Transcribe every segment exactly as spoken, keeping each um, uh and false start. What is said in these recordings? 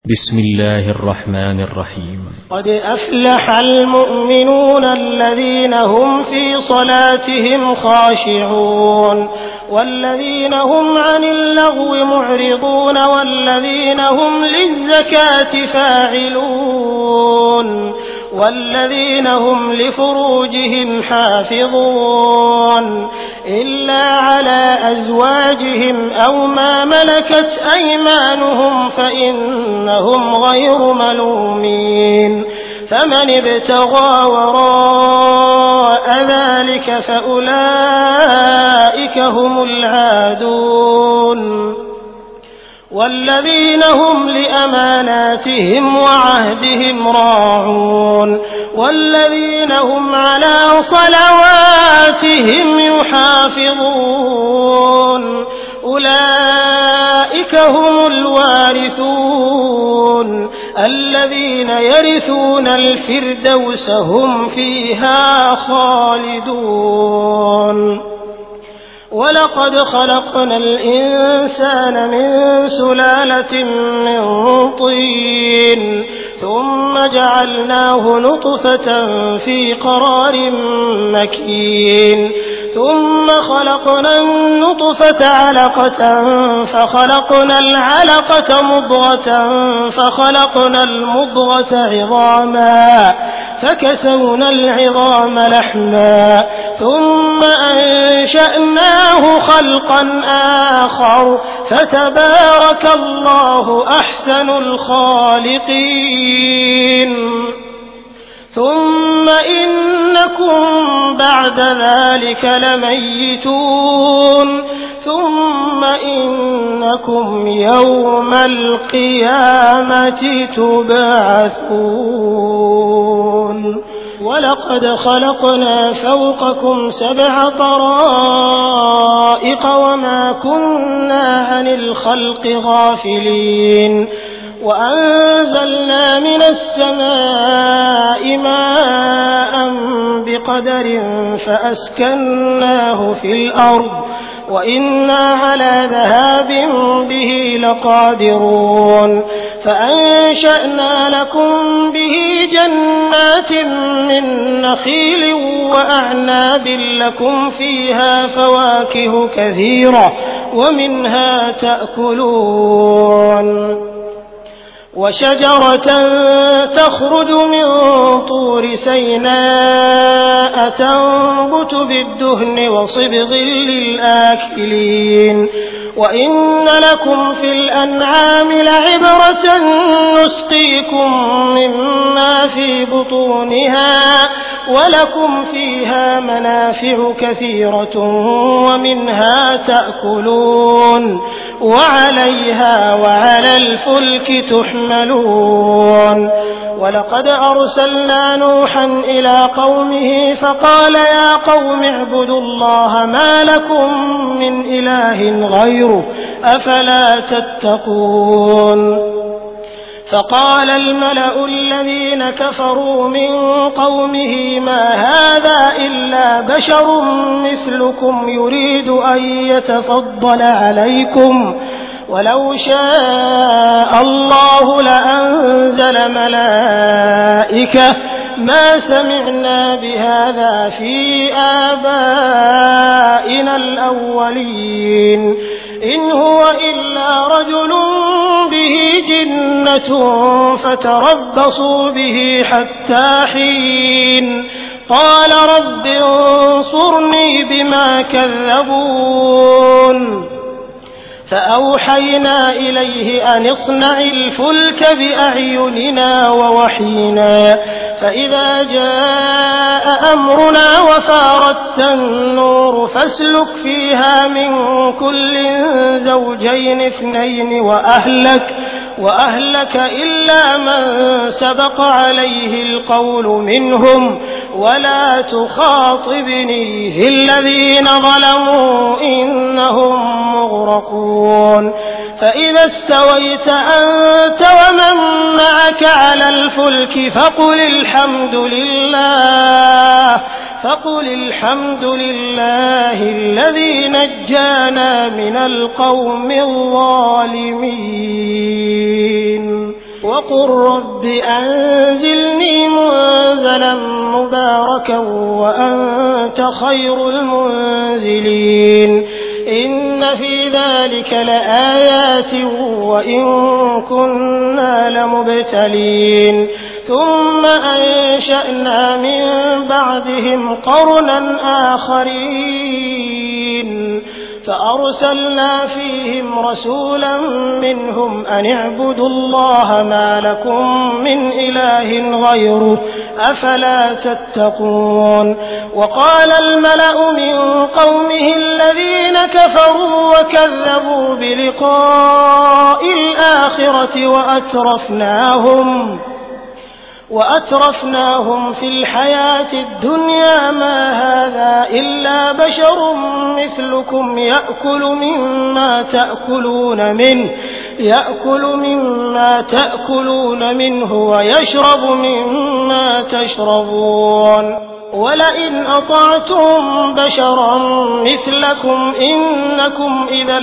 بسم الله الرحمن الرحيم. قد أفلح المؤمنون الذين هم في صلاتهم خاشعون والذين هم عن اللغو معرضون والذين هم للزكاة فاعلون والذين هم لفروجهم حافظون إلا على أزواجهم أو ما ملكت أيمانهم فإنهم غير ملومين فمن ابتغى وراء ذلك فأولئك هم العادون والذين هم لأماناتهم وعهدهم راعون والذين هم على صلواتهم يحافظون أولئك هم الوارثون الذين يرثون الفردوس هم فيها خالدون. ولقد خلقنا الإنسان من سلالة من طين ثم جعلناه نطفة في قرار مكين ثم خلقنا النطفة علقة فخلقنا العلقة مضغة فخلقنا المضغة عظاما فكسونا العظام لحما ثم أنشأناه خلقا آخر فتبارك الله أحسن الخالقين. ثم إنكم بعد ذلك لميتون ثم إنكم يوم القيامة تبعثون. ولقد خلقنا فوقكم سبع طرائق وما كنا عن الخلق غافلين وأنزلنا من السماء ماء بقدر فأسكناه في الأرض وإنا على ذهاب به لقادرون فأنشأنا لكم به جنات من نخيل وأعناب لكم فيها فواكه كثيرة ومنها تأكلون وشجرة تخرج من طور سيناء تنبت بالدهن وصبغ للآكلين وإن لكم في الأنعام لعبرة نسقيكم مما في بطونها ولكم فيها منافع كثيرة ومنها تأكلون وعليها وعلى الفلك تحملون. ولقد أرسلنا نوحا إلى قومه فقال يا قوم اعبدوا الله ما لكم من إله غيره أفلا تتقون. فقال الملأ الذين كفروا من قومه ما هذا إلا بشر مثلكم يريد أن يتفضل عليكم ولو شاء الله لأنزل ملائكة ما سمعنا بهذا في آبائنا الأولين إن هو إلا رجل به جنة فتربصوا به حتى حين قال رب انصرني بما كذبون. فأوحينا إليه أن اصنع الفلك بأعيننا ووحينا فإذا جاء أمرنا وفارت النور فاسلك فيها من كل زوجين اثنين وأهلك وأهلك إلا من سبق عليه القول منهم ولا تخاطبني في الذين ظلموا إنهم مغرقون. فإذا استويت أنت ومن معك على الفلك فقل الحمد لله فقل الحمد لله الذي نجانا من القوم الظالمين. وقل رب أنزلني منزلا مباركا وأنت خير المنزلين إن في ذلك لآيات وإن كنا لمبتلين ثم أنشأنا من بعدهم قرنا آخرين فأرسلنا فيهم رسولا منهم أن اعبدوا الله ما لكم من إله غيره أفلا تتقون وقال الملأ من قومه الذين كفروا وكذبوا بلقاء الآخرة وأترفناهم وأترفناهم في الحياة الدنيا ما هذا إلا بشر مثلكم يأكل مما تأكلون منه يأكل مما تأكلون منه ويشرب مما تشربون ولئن أطعتم بشرا مثلكم إنكم إذا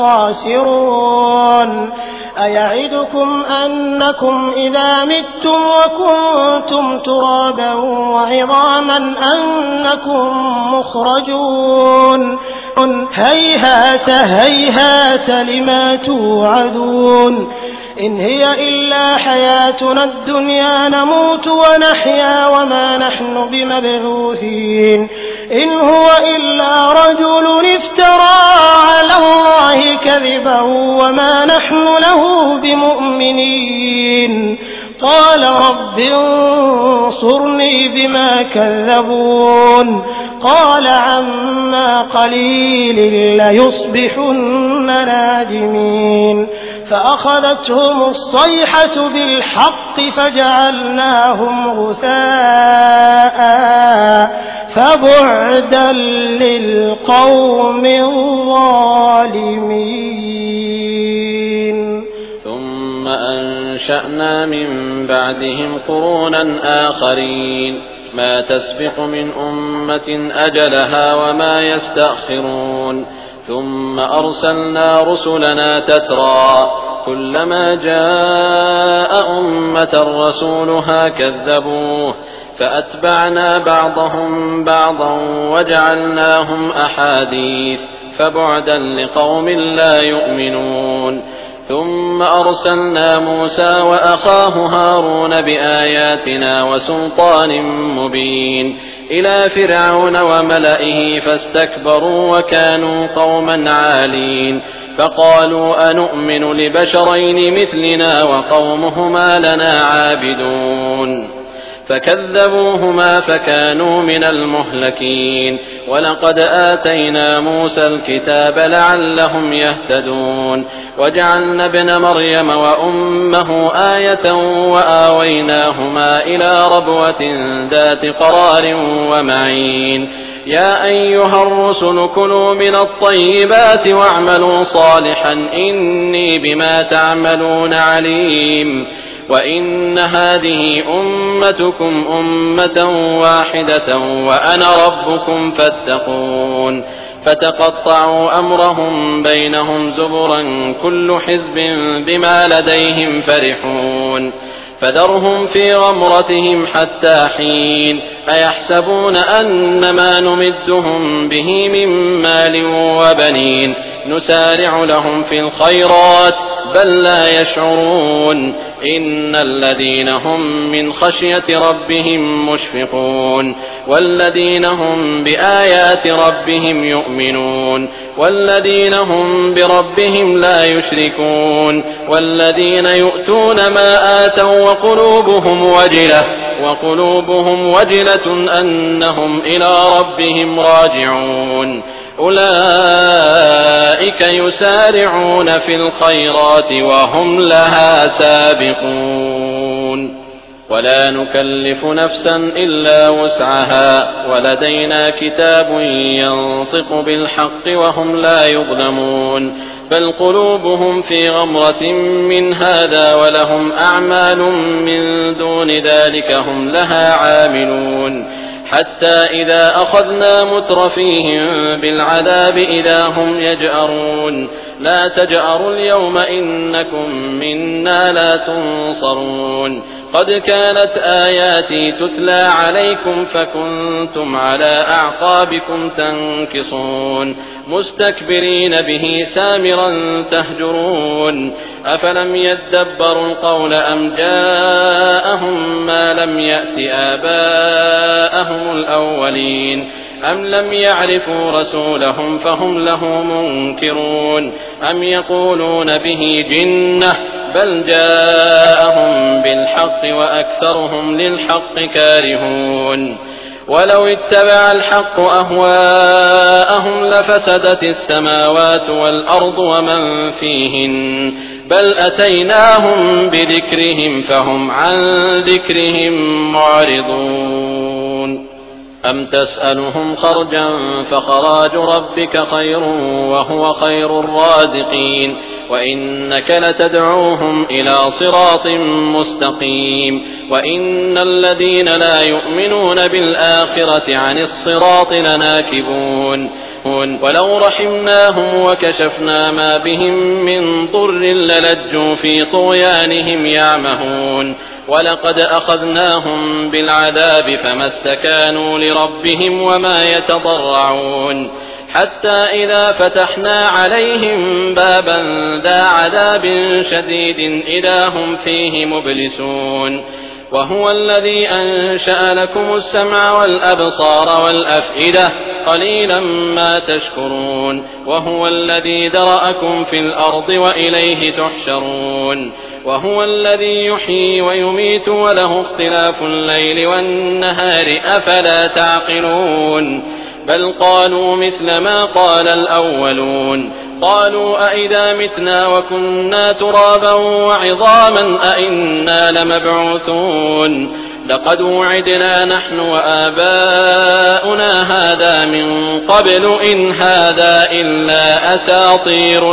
لخاسرون أيعدكم أنكم إذا متم وكنتم ترابا وعظاما أنكم مخرجون هيهات هيهات لما توعدون إن هي إلا حياتنا الدنيا نموت ونحيا وما نحن بمبعوثين إن هو إلا رجل افترى على الله كذبا وما نحن له بمؤمنين قال رب انصرني بما كذبون قال عما قليل ليصبحن نادمين فأخذتهم الصيحة بالحق فجعلناهم غثاء فبعدا للقوم الظالمين ثم أنشأنا من بعدهم قرونا آخرين ما تسبق من أمة أجلها وما يستأخرون ثم أرسلنا رسلنا تترى كلما جاء أمة رسولها كذبوه فأتبعنا بعضهم بعضا وجعلناهم أحاديث فبعدا لقوم لا يؤمنون ثم أرسلنا موسى وأخاه هارون بآياتنا وسلطان مبين إلى فرعون وملئه فاستكبروا وكانوا قوما عالين فقالوا أنؤمن لبشرين مثلنا وقومهما لنا عابدون فكذبوهما فكانوا من المهلكين ولقد آتينا موسى الكتاب لعلهم يهتدون وجعلنا ابن مريم وأمه آية وآويناهما إلى ربوة ذات قرار ومعين يا أيها الرسل كلوا من الطيبات واعملوا صالحا إني بما تعملون عليم وإن هذه أمتكم أمة واحدة وأنا ربكم فاتقون فتقطعوا أمرهم بينهم زبرا كل حزب بما لديهم فرحون فذرهم في غمرتهم حتى حين أيحسبون أن ما نمدهم به من مال وبنين نسارع لهم في الخيرات بل لا يشعرون إن الذين هم من خشية ربهم مشفقون والذين هم بآيات ربهم يؤمنون والذين هم بربهم لا يشركون والذين يؤتون ما آتوا وقلوبهم وجلة وقلوبهم وجلة أنهم إلى ربهم راجعون أولئك يسارعون في الخيرات وهم لها سابقون ولا نكلف نفسا إلا وسعها ولدينا كتاب ينطق بالحق وهم لا يظلمون بل قلوبهم في غمرة من هذا ولهم أعمال من دون ذلك هم لها عاملون حتى إذا أخذنا مترفيهم بالعذاب إذا هم يجأرون لا تجأروا اليوم إنكم منا لا تنصرون قد كانت آياتي تتلى عليكم فكنتم على أعقابكم تنكصون مستكبرين به سامرا تهجرون أفلم يدبروا القول أم جاءهم ما لم يأت آباءهم الأولين أم لم يعرفوا رسولهم فهم له منكرون أم يقولون به جنة بل جاءهم بالحق وأكثرهم للحق كارهون ولو اتبع الحق أهواءهم لفسدت السماوات والأرض ومن فيهن بل أتيناهم بذكرهم فهم عن ذكرهم معرضون أم تسألهم خرجا فخراج ربك خير وهو خير الرازقين وإنك لتدعوهم إلى صراط مستقيم وإن الذين لا يؤمنون بالآخرة عن الصراط لناكبون ولو رحمناهم وكشفنا ما بهم من ضر للجوا في طغيانهم يعمهون ولقد أخذناهم بالعذاب فما استكانوا لربهم وما يتضرعون حتى إذا فتحنا عليهم بابا ذا عذاب شديد إذا هم فيه مبلسون وهو الذي أنشأ لكم السمع والأبصار والأفئدة قليلا ما تشكرون وهو الذي ذرأكم في الأرض وإليه تحشرون وهو الذي يحيي ويميت وله اختلاف الليل والنهار أفلا تعقلون بل قالوا مثل ما قال الأولون قالوا أئذا متنا وكنا ترابا وعظاما أئنا لمبعوثون لقد وعدنا نحن وآباؤنا هذا من قبل إن هذا إلا أساطير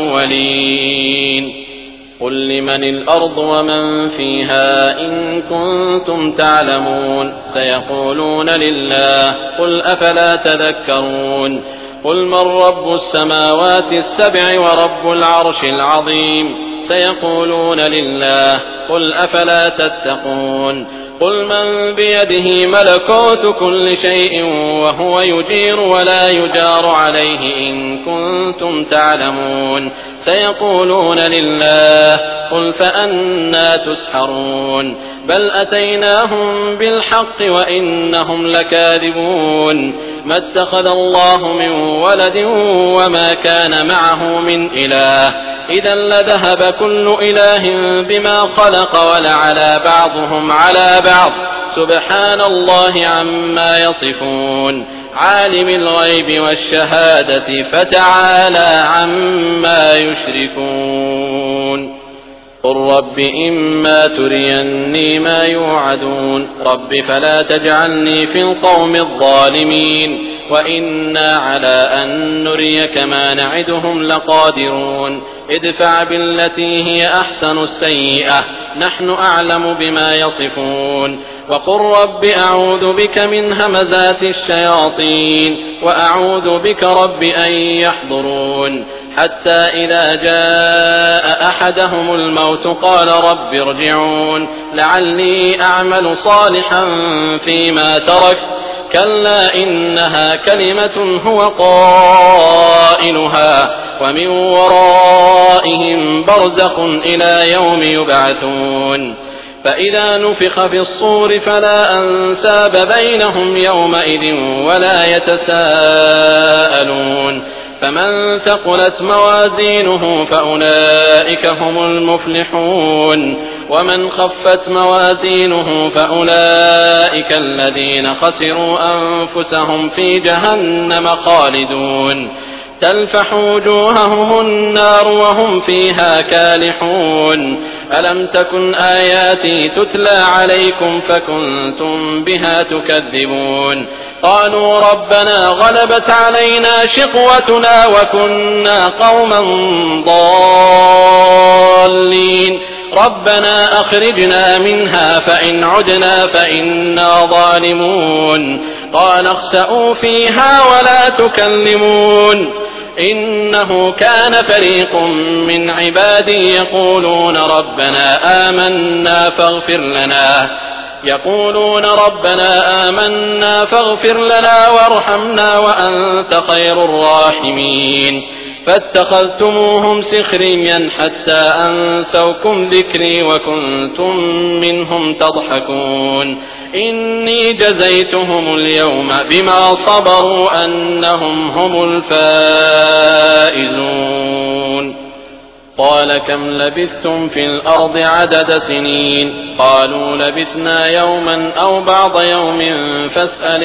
الأولين قل لمن الأرض ومن فيها إن كنتم تعلمون سيقولون لله قل أفلا تذكرون قل من رب السماوات السبع ورب العرش العظيم سيقولون لله قل أفلا تتقون قل من بيده ملكوت كل شيء وهو يجير ولا يجار عليه إن كنتم تعلمون سيقولون لله قل فأنى تسحرون بل أتيناهم بالحق وإنهم لكاذبون ما اتخذ الله من ولد وما كان معه من إله إذا لذهب كل إله بما خلق ولعلى بعضهم على بعض سبحان الله عما يصفون عالم الغيب والشهادة فتعالى عما يشركون قل رب إما تريني ما يوعدون رب فلا تجعلني في القوم الظالمين وإنا على أن نريك ما نعدهم لقادرون ادفع بالتي هي أحسن السيئة نحن أعلم بما يصفون وقل رب أعوذ بك من همزات الشياطين وأعوذ بك رب أن يحضرون حتى إذا جاء أحدهم الموت قال رب ارجعون لعلي أعمل صالحا فيما ترك كلا إنها كلمة هو قائلها ومن ورائهم برزخ إلى يوم يبعثون فإذا نفخ في الصور فلا أنساب بينهم يومئذ ولا يتساءلون فمن ثقلت موازينه فأولئك هم المفلحون ومن خفت موازينه فأولئك الذين خسروا أنفسهم في جهنم خالدون تلفح وجوههم النار وهم فيها كالحون ألم تكن آياتي تتلى عليكم فكنتم بها تكذبون قالوا ربنا غلبت علينا شقوتنا وكنا قوما ضالين ربنا أخرجنا منها فإن عدنا فإنا ظالمون قال اخسئوا فيها ولا تكلمون إنه كان فريق من عبادي يقولون ربنا آمنا فاغفر لنا يقولون ربنا آمنا فاغفر لنا وارحمنا وأنت خير الراحمين فاتخذتموهم سخريا حتى أنسوكم ذكري وكنتم منهم تضحكون إني جزيتهم اليوم بما صبروا أنهم هم الفائزون قال كم لبثتم في الأرض عدد سنين قالوا لبثنا يوما أو بعض يوم فاسأل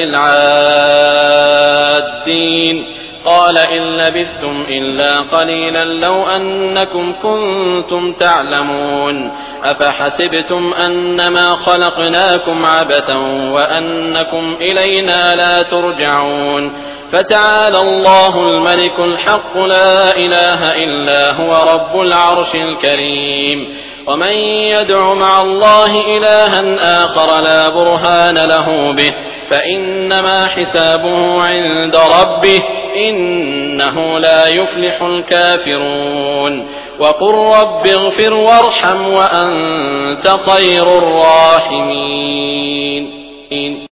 العادين قال إن لبثتم إلا قليلا لو أنكم كنتم تعلمون أفحسبتم أنما خلقناكم عبثا وأنكم إلينا لا ترجعون فتعالى الله الملك الحق لا إله إلا هو رب العرش الكريم ومن يدع مع الله إلها آخر لا برهان له به فإنما حسابه عند ربه إنه لا يفلح الكافرون وقل رب اغفر وارحم وأنت خير الراحمين